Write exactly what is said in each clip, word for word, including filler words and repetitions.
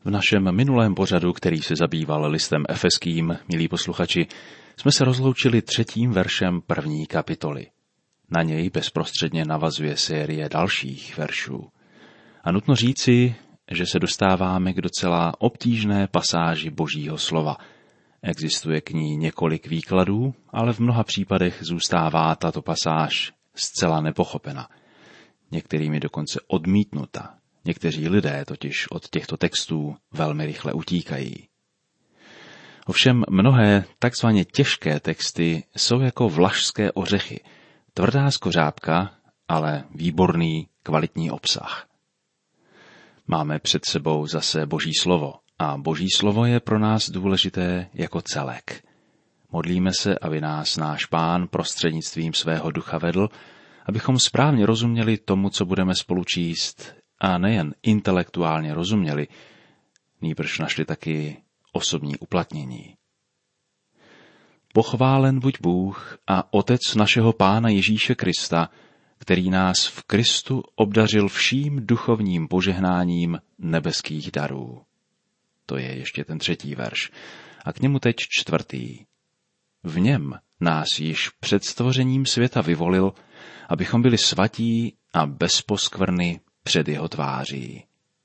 V našem minulém pořadu, který se zabýval listem Efeským, milí posluchači, jsme se rozloučili třetím veršem první kapitoly. Na něj bezprostředně navazuje série dalších veršů. A nutno říci, že se dostáváme k docela obtížné pasáži Božího slova. Existuje k ní několik výkladů, ale v mnoha případech zůstává tato pasáž zcela nepochopena. Některými dokonce odmítnuta. Někteří lidé totiž od těchto textů velmi rychle utíkají. Ovšem mnohé takzvaně těžké texty jsou jako vlašské ořechy, tvrdá skořápka, ale výborný, kvalitní obsah. Máme před sebou zase Boží slovo a Boží slovo je pro nás důležité jako celek. Modlíme se, aby nás náš Pán prostřednictvím svého ducha vedl, abychom správně rozuměli tomu, co budeme spolu číst, a nejen intelektuálně rozuměli, nýbrž našli taky osobní uplatnění. Pochválen buď Bůh a Otec našeho Pána Ježíše Krista, který nás v Kristu obdařil vším duchovním požehnáním nebeských darů. To je ještě ten třetí verš. A k němu teď čtvrtý. V něm nás již před stvořením světa vyvolil, abychom byli svatí a bez poskvrny před jeho tváří.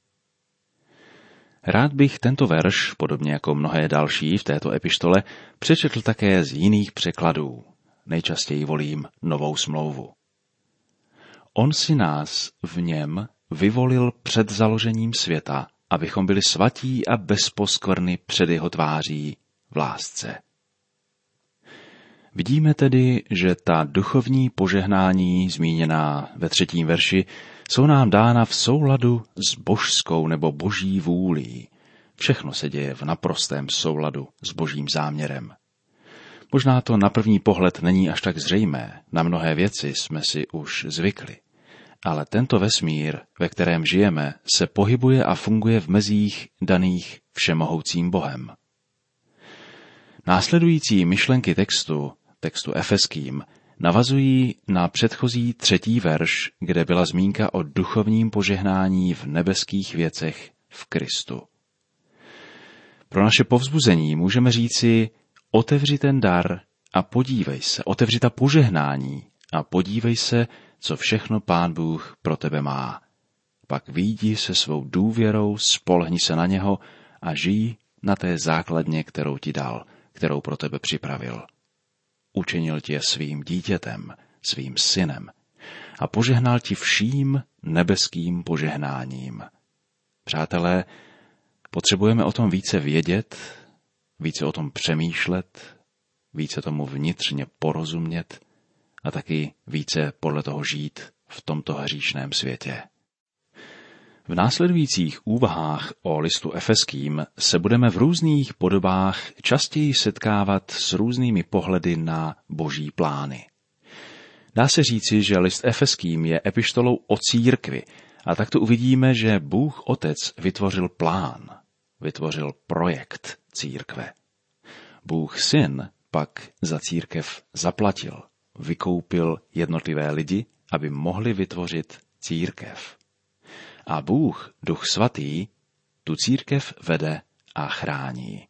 Rád bych tento verš, podobně jako mnohé další v této epištole, přečetl také z jiných překladů. Nejčastěji volím Novou smlouvu. On si nás v něm vyvolil před založením světa, abychom byli svatí a bez poskvrny před jeho tváří v lásce. Vidíme tedy, že ta duchovní požehnání zmíněná ve třetím verši jsou nám dána v souladu s božskou nebo boží vůlí. Všechno se děje v naprostém souladu s božím záměrem. Možná to na první pohled není až tak zřejmé, na mnohé věci jsme si už zvykli. Ale tento vesmír, ve kterém žijeme, se pohybuje a funguje v mezích daných všemohoucím Bohem. Následující myšlenky textu, textu Efeským, navazují na předchozí třetí verš, kde byla zmínka o duchovním požehnání v nebeských věcech v Kristu. Pro naše povzbuzení můžeme říci, otevři ten dar a podívej se, otevři ta požehnání a podívej se, co všechno Pán Bůh pro tebe má. Pak vyjdi se svou důvěrou, spolehni se na něho a žij na té základně, kterou ti dal, kterou pro tebe připravil. Učinil tě svým dítětem, svým synem a požehnal ti vším nebeským požehnáním. Přátelé, potřebujeme o tom více vědět, více o tom přemýšlet, více tomu vnitřně porozumět a taky více podle toho žít v tomto hříšném světě. V následujících úvahách o listu Efeským se budeme v různých podobách častěji setkávat s různými pohledy na boží plány. Dá se říci, že list Efeským je epištolou o církvi a takto uvidíme, že Bůh Otec vytvořil plán, vytvořil projekt církve. Bůh Syn pak za církev zaplatil, vykoupil jednotlivé lidi, aby mohli vytvořit církev. A Bůh, Duch Svatý, tu církev vede a chrání.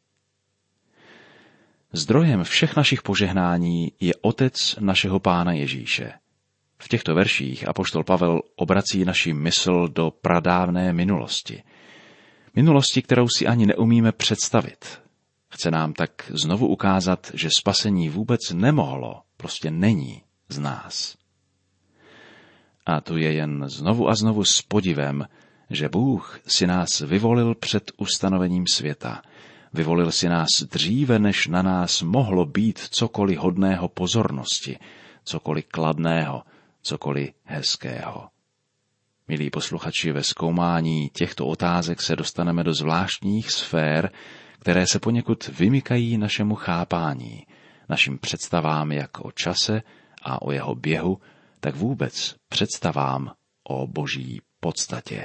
Zdrojem všech našich požehnání je Otec našeho Pána Ježíše. V těchto verších apoštol Pavel obrací naši mysl do pradávné minulosti. Minulosti, kterou si ani neumíme představit. Chce nám tak znovu ukázat, že spasení vůbec nemohlo, prostě není z nás. A tu je jen znovu a znovu s podivem, že Bůh si nás vyvolil před ustanovením světa. Vyvolil si nás dříve, než na nás mohlo být cokoliv hodného pozornosti, cokoliv kladného, cokoliv hezkého. Milí posluchači, ve zkoumání těchto otázek se dostaneme do zvláštních sfér, které se poněkud vymykají našemu chápání, našim představám jak o čase a o jeho běhu, tak vůbec představám o boží podstatě.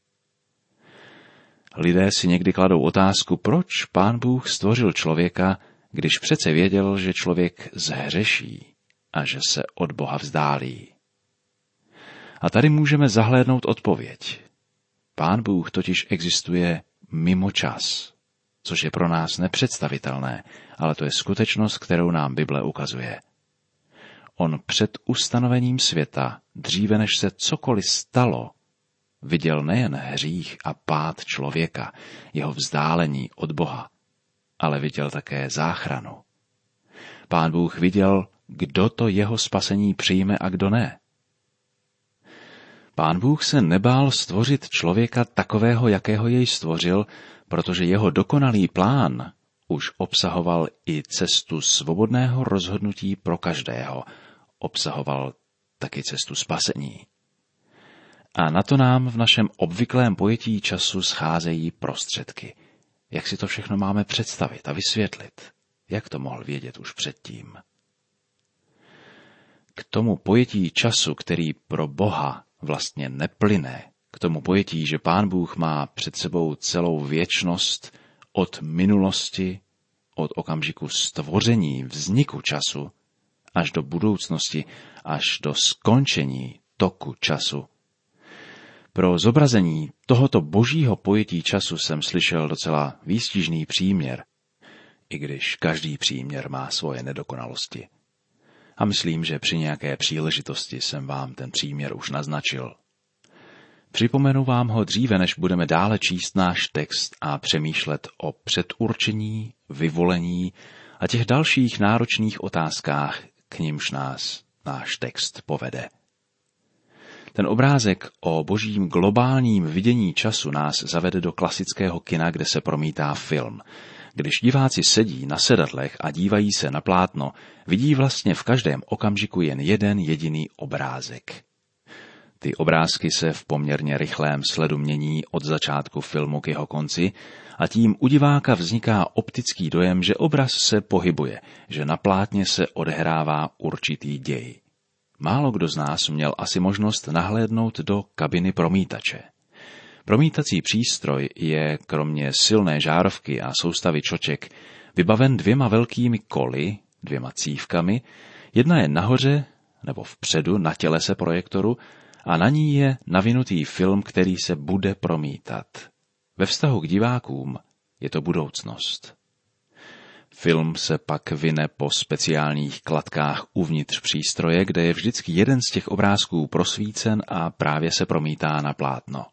Lidé si někdy kladou otázku, proč Pán Bůh stvořil člověka, když přece věděl, že člověk zhřeší a že se od Boha vzdálí. A tady můžeme zahlédnout odpověď. Pán Bůh totiž existuje mimo čas, což je pro nás nepředstavitelné, ale to je skutečnost, kterou nám Bible ukazuje. On před ustanovením světa, dříve než se cokoliv stalo, viděl nejen hřích a pád člověka, jeho vzdálení od Boha, ale viděl také záchranu. Pán Bůh viděl, kdo to jeho spasení přijme a kdo ne. Pán Bůh se nebál stvořit člověka takového, jakého jej stvořil, protože jeho dokonalý plán už obsahoval i cestu svobodného rozhodnutí pro každého, obsahoval taky cestu spasení. A na to nám v našem obvyklém pojetí času scházejí prostředky. Jak si to všechno máme představit a vysvětlit? Jak to mohl vědět už předtím? K tomu pojetí času, který pro Boha vlastně neplyne, k tomu pojetí, že Pán Bůh má před sebou celou věčnost od minulosti, od okamžiku stvoření, vzniku času, až do budoucnosti, až do skončení toku času. Pro zobrazení tohoto božího pojetí času jsem slyšel docela výstižný příměr, i když každý příměr má svoje nedokonalosti. A myslím, že při nějaké příležitosti jsem vám ten příměr už naznačil. Připomenu vám ho dříve, než budeme dále číst náš text a přemýšlet o předurčení, vyvolení a těch dalších náročných otázkách, k nimž nás náš text povede. Ten obrázek o božím globálním vidění času nás zavede do klasického kina, kde se promítá film. Když diváci sedí na sedadlech a dívají se na plátno, vidí vlastně v každém okamžiku jen jeden jediný obrázek. Ty obrázky se v poměrně rychlém sledu mění od začátku filmu k jeho konci a tím u diváka vzniká optický dojem, že obraz se pohybuje, že na plátně se odehrává určitý děj. Málo kdo z nás měl asi možnost nahlédnout do kabiny promítače. Promítací přístroj je kromě silné žárovky a soustavy čoček vybaven dvěma velkými koly, dvěma cívkami, jedna je nahoře nebo vpředu na tělese projektoru a na ní je navinutý film, který se bude promítat. Ve vztahu k divákům je to budoucnost. Film se pak vine po speciálních kladkách uvnitř přístroje, kde je vždycky jeden z těch obrázků prosvícen a právě se promítá na plátno.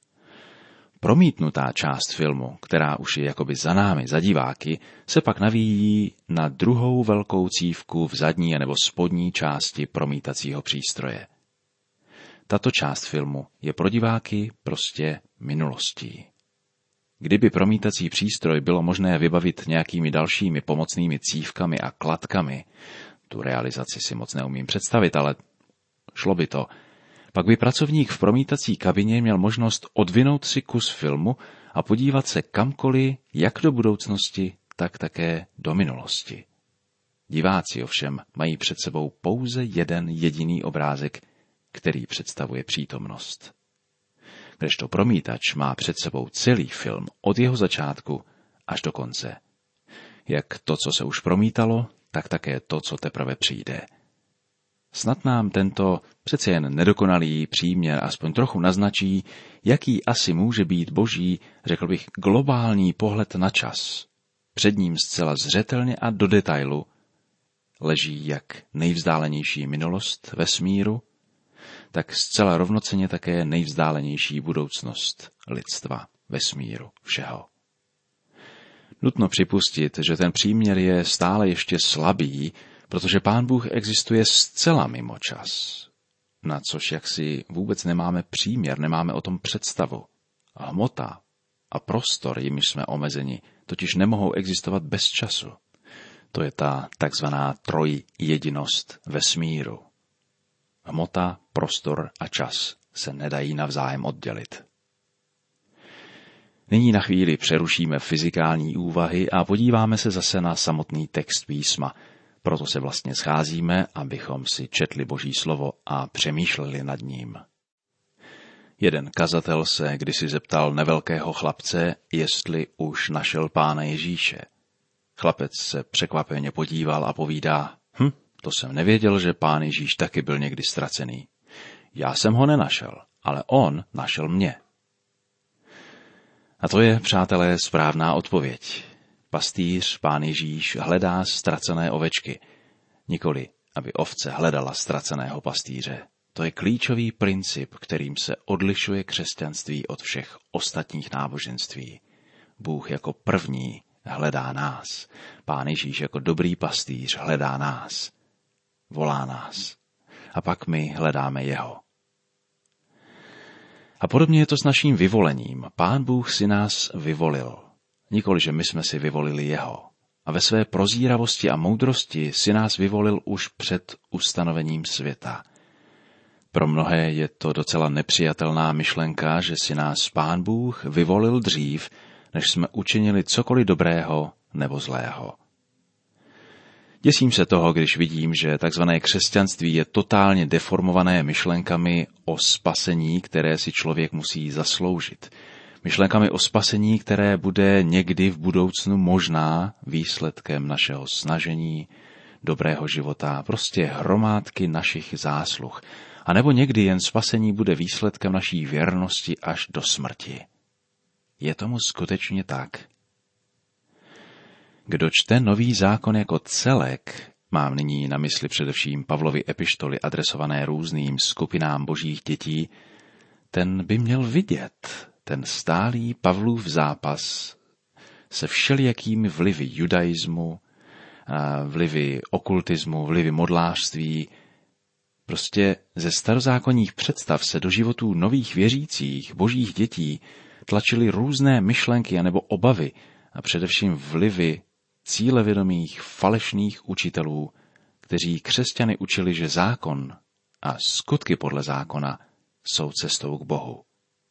Promítnutá část filmu, která už je jakoby za námi, za diváky, se pak navíjí na druhou velkou cívku v zadní nebo spodní části promítacího přístroje. Tato část filmu je pro diváky prostě minulostí. Kdyby promítací přístroj bylo možné vybavit nějakými dalšími pomocnými cívkami a kladkami, tu realizaci si moc neumím představit, ale šlo by to, pak by pracovník v promítací kabině měl možnost odvinout si kus filmu a podívat se kamkoliv, jak do budoucnosti, tak také do minulosti. Diváci ovšem mají před sebou pouze jeden jediný obrázek, který představuje přítomnost. Kdežto promítač má před sebou celý film od jeho začátku až do konce. Jak to, co se už promítalo, tak také to, co teprve přijde. Snad nám tento přece jen nedokonalý příměr aspoň trochu naznačí, jaký asi může být boží, řekl bych, globální pohled na čas. Před ním zcela zřetelně a do detailu leží jak nejvzdálenější minulost vesmíru, tak zcela rovnocenně také nejvzdálenější budoucnost lidstva, vesmíru, všeho. Nutno připustit, že ten příměr je stále ještě slabý, protože Pán Bůh existuje zcela mimo čas, na což jaksi vůbec nemáme příměr, nemáme o tom představu. Hmota a prostor, jimiž jsme omezeni, totiž nemohou existovat bez času. To je ta takzvaná trojjedinost vesmíru. Hmota, prostor a čas se nedají navzájem oddělit. Nyní na chvíli přerušíme fyzikální úvahy a podíváme se zase na samotný text písma. Proto se vlastně scházíme, abychom si četli Boží slovo a přemýšleli nad ním. Jeden kazatel se kdysi zeptal nevelkého chlapce, jestli už našel Pána Ježíše. Chlapec se překvapeně podíval a povídá, hm, to jsem nevěděl, že Pán Ježíš taky byl někdy ztracený. Já jsem ho nenašel, ale on našel mě. A to je, přátelé, správná odpověď. Pastýř, Pán Ježíš, hledá ztracené ovečky. Nikoli, aby ovce hledala ztraceného pastýře. To je klíčový princip, kterým se odlišuje křesťanství od všech ostatních náboženství. Bůh jako první hledá nás. Pán Ježíš jako dobrý pastýř hledá nás. Volá nás. A pak my hledáme jeho. A podobně je to s naším vyvolením. Pán Bůh si nás vyvolil. Nikoli, že my jsme si vyvolili jeho. A ve své prozíravosti a moudrosti si nás vyvolil už před ustanovením světa. Pro mnohé je to docela nepřijatelná myšlenka, že si nás Pán Bůh vyvolil dřív, než jsme učinili cokoliv dobrého nebo zlého. Děsím se toho, když vidím, že takzvané křesťanství je totálně deformované myšlenkami o spasení, které si člověk musí zasloužit. Myšlenkami o spasení, které bude někdy v budoucnu možná výsledkem našeho snažení, dobrého života, prostě hromádky našich zásluh. A nebo někdy jen spasení bude výsledkem naší věrnosti až do smrti. Je tomu skutečně tak? Kdo čte Nový zákon jako celek, mám nyní na mysli především Pavlovy epištoly adresované různým skupinám božích dětí, ten by měl vidět ten stálý Pavlův zápas se všelijakými vlivy judaismu, vlivy okultismu, vlivy modlářství. Prostě ze starozákonních představ se do životů nových věřících, božích dětí, tlačily různé myšlenky anebo obavy a především vlivy cílevědomých falešných učitelů, kteří křesťany učili, že zákon a skutky podle zákona jsou cestou k Bohu.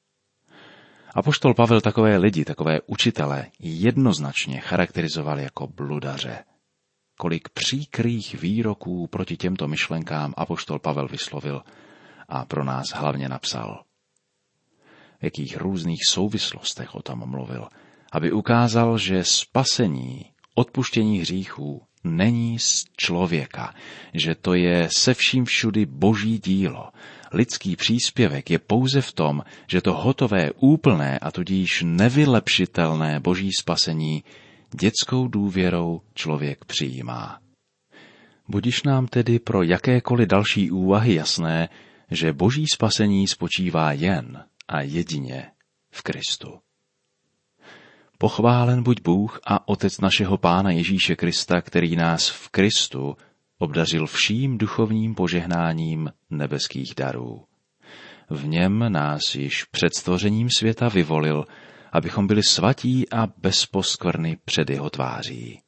Apoštol Pavel takové lidi, takové učitele jednoznačně charakterizoval jako bludaře. Kolik příkrých výroků proti těmto myšlenkám apoštol Pavel vyslovil a pro nás hlavně napsal. V jakých různých souvislostech o tom mluvil, aby ukázal, že spasení, odpuštění hříchů není z člověka, že to je se vším všudy boží dílo. Lidský příspěvek je pouze v tom, že to hotové, úplné a tudíž nevylepšitelné boží spasení dětskou důvěrou člověk přijímá. Budiž nám tedy pro jakékoliv další úvahy jasné, že boží spasení spočívá jen a jedině v Kristu. Pochválen buď Bůh a Otec našeho Pána Ježíše Krista, který nás v Kristu obdařil vším duchovním požehnáním nebeských darů. V něm nás již před stvořením světa vyvolil, abychom byli svatí a bez poskvrny před jeho tváří.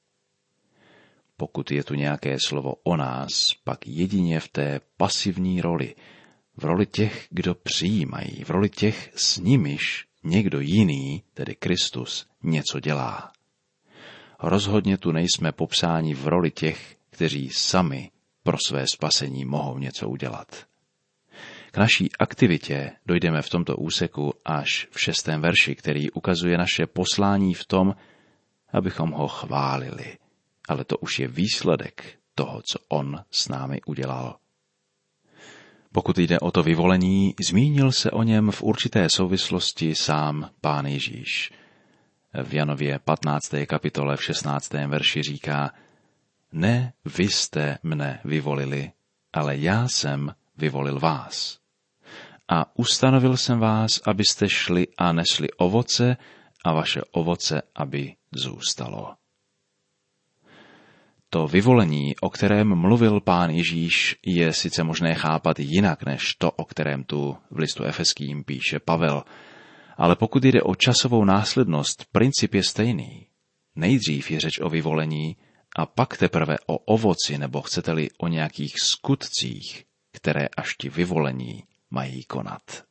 Pokud je tu nějaké slovo o nás, pak jedině v té pasivní roli, v roli těch, kdo přijímají, v roli těch, s nimiž někdo jiný, tedy Kristus, něco dělá. Rozhodně tu nejsme popsáni v roli těch, kteří sami pro své spasení mohou něco udělat. K naší aktivitě dojdeme v tomto úseku až v šestém verši, který ukazuje naše poslání v tom, abychom ho chválili. Ale to už je výsledek toho, co on s námi udělal. Pokud jde o to vyvolení, zmínil se o něm v určité souvislosti sám Pán Ježíš. V Janově patnácté kapitole v šestnáctém verši říká: Ne, vy jste mne vyvolili, ale já jsem vyvolil vás. A ustanovil jsem vás, abyste šli a nesli ovoce a vaše ovoce, aby zůstalo. To vyvolení, o kterém mluvil Pán Ježíš, je sice možné chápat jinak, než to, o kterém tu v listu Efeským píše Pavel, ale pokud jde o časovou následnost, princip je stejný. Nejdřív je řeč o vyvolení a pak teprve o ovoci, nebo chcete-li o nějakých skutcích, které až ti vyvolení mají konat.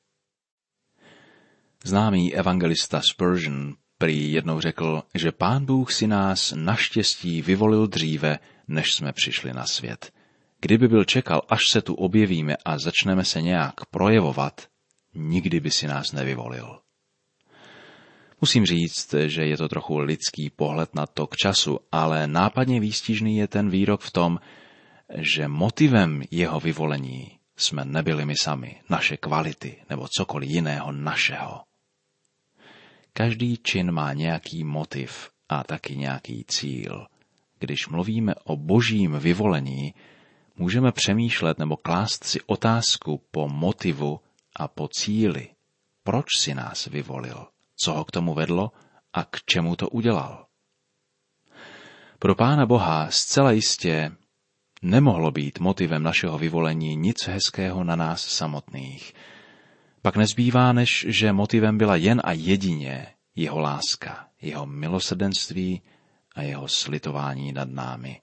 Známý evangelista Spurgeon prý jednou řekl, že Pán Bůh si nás naštěstí vyvolil dříve, než jsme přišli na svět. Kdyby byl čekal, až se tu objevíme a začneme se nějak projevovat, nikdy by si nás nevyvolil. Musím říct, že je to trochu lidský pohled na tok času, ale nápadně výstižný je ten výrok v tom, že motivem jeho vyvolení jsme nebyli my sami, naše kvality nebo cokoliv jiného našeho. Každý čin má nějaký motiv a taky nějaký cíl. Když mluvíme o božím vyvolení, můžeme přemýšlet nebo klást si otázku po motivu a po cíli. Proč si nás vyvolil? Co ho k tomu vedlo a k čemu to udělal? Pro Pána Boha zcela jistě nemohlo být motivem našeho vyvolení nic hezkého na nás samotných. Pak nezbývá, než že motivem byla jen a jedině jeho láska, jeho milosrdenství a jeho slitování nad námi.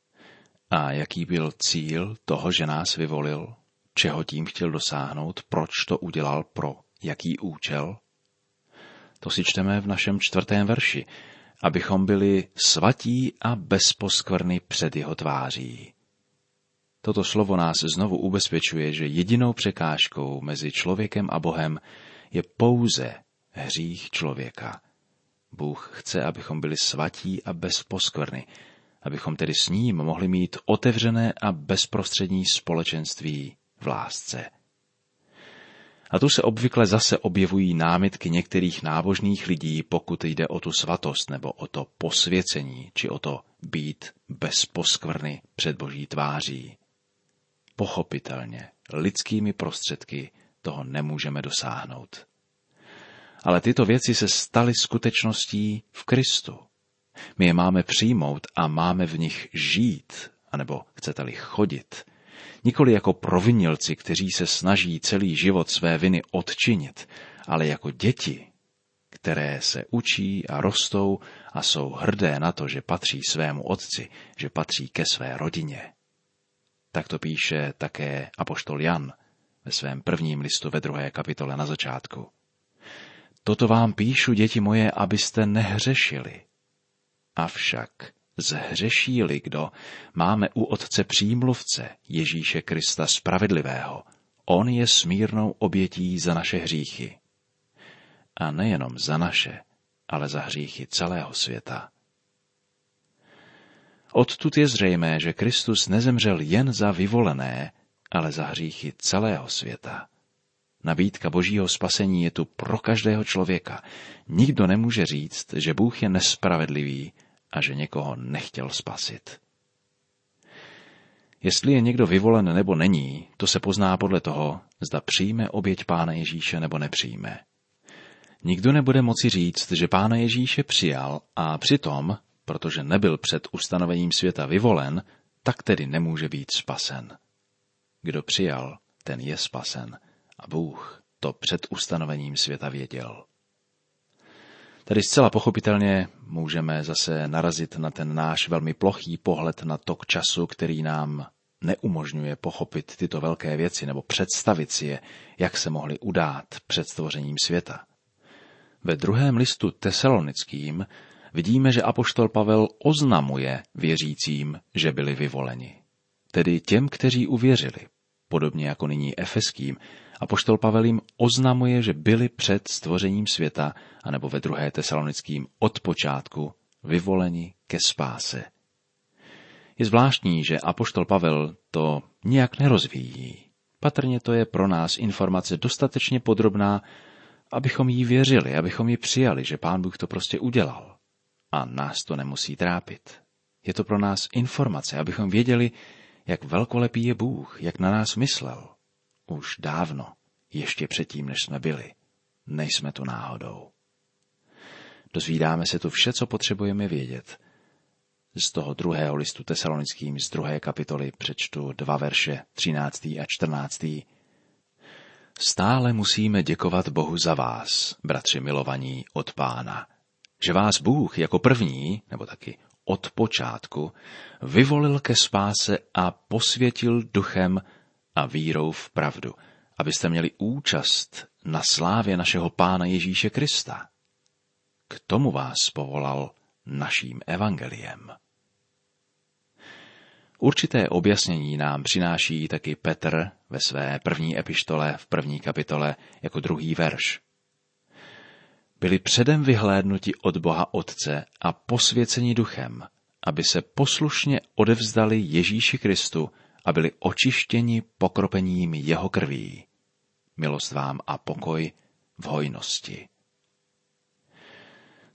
A jaký byl cíl toho, že nás vyvolil? Čeho tím chtěl dosáhnout? Proč to udělal? Pro jaký účel? To si čteme v našem čtvrtém verši, abychom byli svatí a bez poskvrny před jeho tváří. Toto slovo nás znovu ubezpečuje, že jedinou překážkou mezi člověkem a Bohem je pouze hřích člověka. Bůh chce, abychom byli svatí a bez poskvrny, abychom tedy s ním mohli mít otevřené a bezprostřední společenství v lásce. A tu se obvykle zase objevují námitky některých nábožných lidí, pokud jde o tu svatost nebo o to posvěcení, či o to být bez poskvrny před Boží tváří. Pochopitelně, lidskými prostředky toho nemůžeme dosáhnout. Ale tyto věci se staly skutečností v Kristu. My je máme přijmout a máme v nich žít, anebo chcete-li chodit, nikoli jako provinilci, kteří se snaží celý život své viny odčinit, ale jako děti, které se učí a rostou a jsou hrdé na to, že patří svému otci, že patří ke své rodině. Tak to píše také apoštol Jan ve svém prvním listu ve druhé kapitole na začátku. Toto vám píšu, děti moje, abyste nehřešili. Avšak zhřeší-li kdo, máme u Otce přímluvce Ježíše Krista spravedlivého. On je smírnou obětí za naše hříchy. A nejenom za naše, ale za hříchy celého světa. Odtud je zřejmé, že Kristus nezemřel jen za vyvolené, ale za hříchy celého světa. Nabídka Božího spasení je tu pro každého člověka. Nikdo nemůže říct, že Bůh je nespravedlivý a že někoho nechtěl spasit. Jestli je někdo vyvolen nebo není, to se pozná podle toho, zda přijme oběť Pána Ježíše nebo nepřijme. Nikdo nebude moci říct, že Pána Ježíše přijal a přitom, protože nebyl před ustanovením světa vyvolen, tak tedy nemůže být spasen. Kdo přijal, ten je spasen a Bůh to před ustanovením světa věděl. Tady zcela pochopitelně můžeme zase narazit na ten náš velmi plochý pohled na tok času, který nám neumožňuje pochopit tyto velké věci nebo představit si je, jak se mohly udát před stvořením světa. Ve druhém listu Tesalonickým vidíme, že apoštol Pavel oznamuje věřícím, že byli vyvoleni. Tedy těm, kteří uvěřili. Podobně jako nyní Efeským, apoštol Pavel jim oznamuje, že byli před stvořením světa, anebo ve druhé Tesalonickým od počátku vyvoleni ke spáse. Je zvláštní, že apoštol Pavel to nijak nerozvíjí. Patrně to je pro nás informace dostatečně podrobná, abychom jí věřili, abychom ji přijali, že Pán Bůh to prostě udělal. A nás to nemusí trápit. Je to pro nás informace, abychom věděli, jak velkolepý je Bůh, jak na nás myslel. Už dávno, ještě předtím, než jsme byli. Nejsme tu náhodou. Dozvídáme se tu vše, co potřebujeme vědět. Z toho druhého listu Tesalonickým, z druhé kapitoly, přečtu dva verše, třináctý a čtrnáctý. Stále musíme děkovat Bohu za vás, bratři milovaní od Pána, že vás Bůh jako první, nebo taky od počátku, vyvolil ke spáse a posvětil duchem a vírou v pravdu, abyste měli účast na slávě našeho Pána Ježíše Krista. K tomu vás povolal naším evangeliem. Určité objasnění nám přináší taky Petr ve své první epištole v první kapitole jako druhý verš. Byli předem vyhlédnuti od Boha Otce a posvěceni duchem, aby se poslušně odevzdali Ježíši Kristu a byli očištěni pokropením jeho krví. Milost vám a pokoj v hojnosti.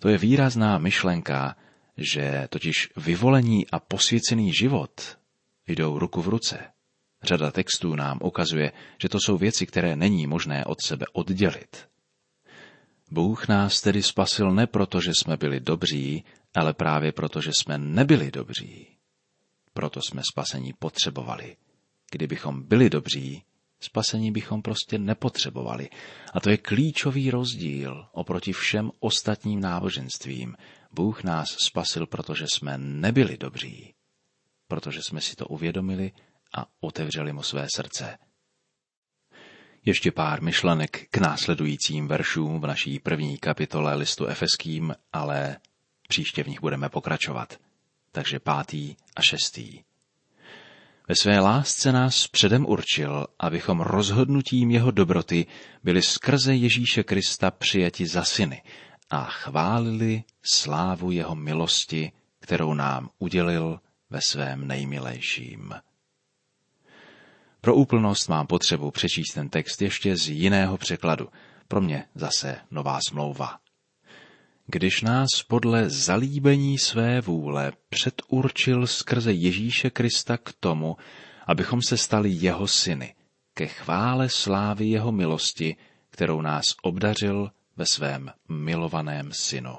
To je výrazná myšlenka, že totiž vyvolení a posvěcený život jdou ruku v ruce. Řada textů nám ukazuje, že to jsou věci, které není možné od sebe oddělit. Bůh nás tedy spasil ne proto, že jsme byli dobří, ale právě proto, že jsme nebyli dobří. Proto jsme spasení potřebovali. Kdybychom byli dobří, spasení bychom prostě nepotřebovali. A to je klíčový rozdíl oproti všem ostatním náboženstvím. Bůh nás spasil, protože jsme nebyli dobří. Protože jsme si to uvědomili a otevřeli mu své srdce. Ještě pár myšlenek k následujícím veršům v naší první kapitole listu Efeským, ale příště v nich budeme pokračovat. Takže pátý a šestý. Ve své lásce nás předem určil, abychom rozhodnutím jeho dobroty byli skrze Ježíše Krista přijati za syny a chválili slávu jeho milosti, kterou nám udělil ve svém nejmilejším. Pro úplnost mám potřebu přečíst ten text ještě z jiného překladu, pro mě zase Nová smlouva. Když nás podle zalíbení své vůle předurčil skrze Ježíše Krista k tomu, abychom se stali jeho syny, ke chvále slávy jeho milosti, kterou nás obdařil ve svém milovaném synu.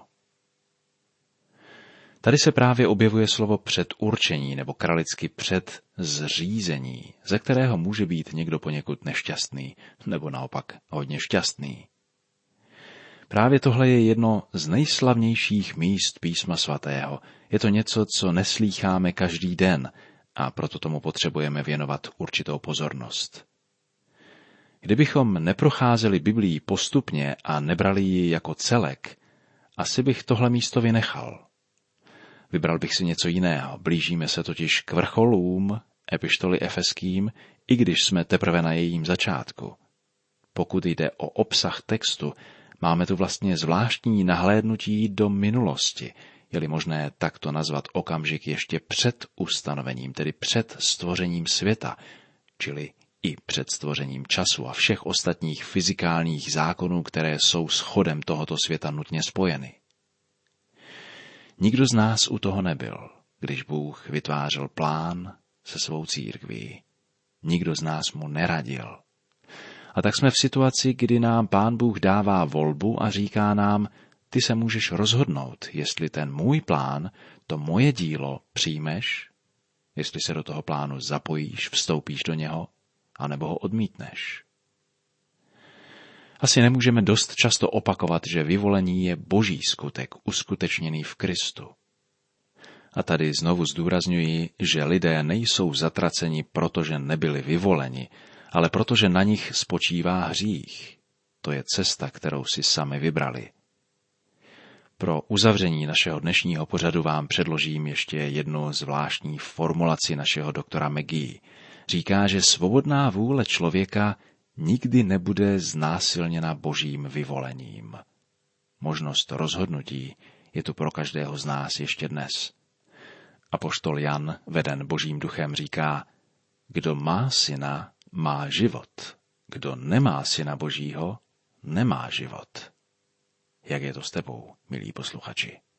Tady se právě objevuje slovo předurčení nebo kralicky předzřízení, ze kterého může být někdo poněkud nešťastný nebo naopak hodně šťastný. Právě tohle je jedno z nejslavnějších míst Písma svatého. Je to něco, co neslýcháme každý den a proto tomu potřebujeme věnovat určitou pozornost. Kdybychom neprocházeli Biblií postupně a nebrali ji jako celek, asi bych tohle místo vynechal. Vybral bych si něco jiného. Blížíme se totiž k vrcholům epištoly Efeským, i když jsme teprve na jejím začátku. Pokud jde o obsah textu, máme tu vlastně zvláštní nahlédnutí do minulosti, je-li možné takto nazvat okamžik ještě před ustanovením, tedy před stvořením světa, čili i před stvořením času a všech ostatních fyzikálních zákonů, které jsou s chodem tohoto světa nutně spojeny. Nikdo z nás u toho nebyl, když Bůh vytvářel plán se svou církví. Nikdo z nás mu neradil. A tak jsme v situaci, kdy nám Pán Bůh dává volbu a říká nám, ty se můžeš rozhodnout, jestli ten můj plán, to moje dílo přijmeš, jestli se do toho plánu zapojíš, vstoupíš do něho, anebo ho odmítneš. Asi nemůžeme dost často opakovat, že vyvolení je boží skutek, uskutečněný v Kristu. A tady znovu zdůrazňuji, že lidé nejsou zatraceni, protože nebyli vyvoleni, ale protože na nich spočívá hřích. To je cesta, kterou si sami vybrali. Pro uzavření našeho dnešního pořadu vám předložím ještě jednu zvláštní formulaci našeho doktora McGee. Říká, že svobodná vůle člověka nikdy nebude znásilněna božím vyvolením. Možnost rozhodnutí je tu pro každého z nás ještě dnes. Apoštol Jan, veden božím duchem, říká, kdo má syna, má život. Kdo nemá syna božího, nemá život. Jak je to s tebou, milí posluchači?